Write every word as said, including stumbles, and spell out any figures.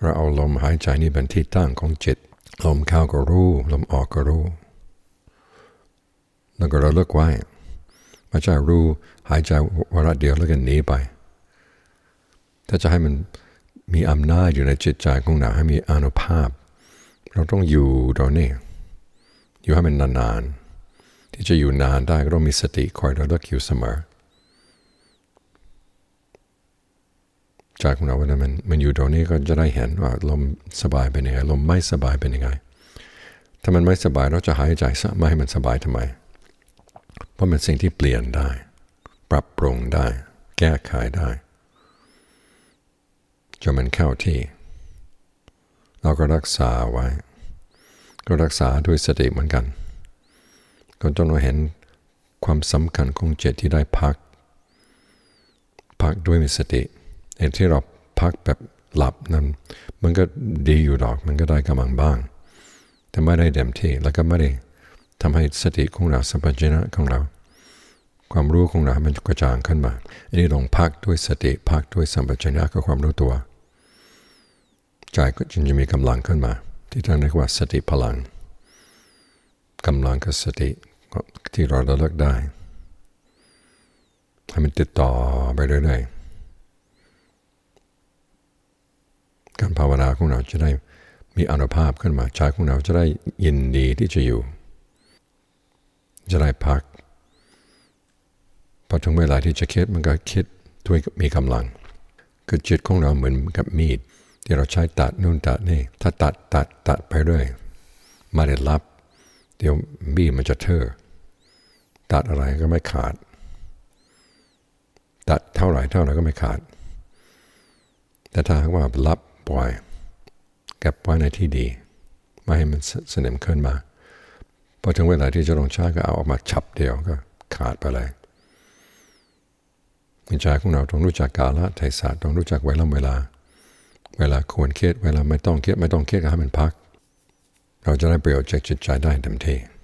เราเอาลมหายใจนี่เป็นที่ตั้งของจิตลมเข้าก็รู้ลมออกก็รู้แล้วก็ระลึกไว้ไม่ใช่รู้หายใจวาระเดียวแล้วก็หนีไปถ้าจะให้มันมีอำนาจอยู่ในจิตใจของเราให้มีอานุภาพเราต้องอยู่ตรงนี้อยู่ให้มันนานๆที่จะอยู่นานได้ก็ต้องมีสติคอยระลึกอยู่เสมอใจของเราเวลามันมันอยู่ตรงนี้ก็จะได้เห็นว่าลมสบายเป็นยังไงลมไม่สบายเป็นยังไงถ้ามันไม่สบายเราจะหายใจไม่ให้มันสบายทำไมเพราะมันสิ่งที่เปลี่ยนได้ปรับปรุงได้แก้ไขได้จนมันเข้าที่เราก็รักษาไว้ก็รักษาด้วยสติเหมือนกันก็จนเราเห็นความสำคัญของจิตที่ได้พักพักด้วยมีสติเห็นที่เราพักแบบหลับนั้นมันก็ดีอยู่ดอกมันก็ได้กำลังบ้างแต่ไม่ได้เต็มที่แล้วก็ไม่ได้ทำให้สติของเราสัมปชัญญะของเราความรู้ของเรามันกระจ่างขึ้นมาอันนี้ลงพักด้วยสติพักด้วยสัมปชัญญะกับความรู้ตัวใจก็จึงจะมีกำลังขึ้นมาที่ท่านเรียกว่าสติพลังกำลังกับสติที่เราระลึกได้ให้มันติดต่อไปเรื่อยๆการภาวนาของเราจะได้มีอานุภาพขึ้นมาใจของเราจะได้ยินดีที่จะอยู่จะได้พักพอถึงเวลาที่จะคิดมันก็คิดด้วยมีกำลังคือจิตของเราเหมือนกับมีดที่เราใช้ตัดนู่นตัดนี่ถ้าตัดตัดตัดไปเรื่อยไม่ได้รับเดี๋ยวมีดมันจะเทื่อตัดอะไรก็ไม่ขาดตัดเท่าไหร่เท่าไหร่ก็ไม่ขาดแต่ถ้าหากว่ารับปล่อยเก็บไว้ในที่ดีไม่ให้มันเสน่ห์ขึ้นมาพอถึงเวลาที่จะลงใช้ก็เอาออกมาฉับเดียวก็ขาดไปเลยใจของเราต้องรู้จักกาลเทศะต้องรู้จักเวลาเวลาเวลาควรคิดเวลาไม่ต้องคิดไม่ต้องคิดก็ให้มันพักเราจะได้ประโยชน์จากจิตใจได้เต็มที่